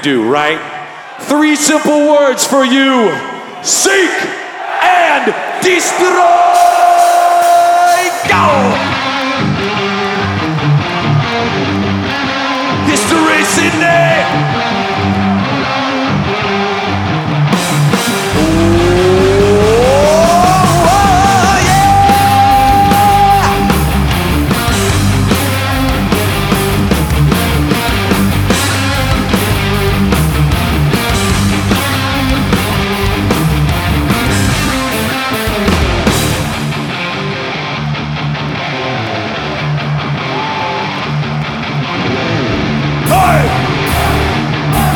do, right? 3 simple words for you. Seek and destroy. Go!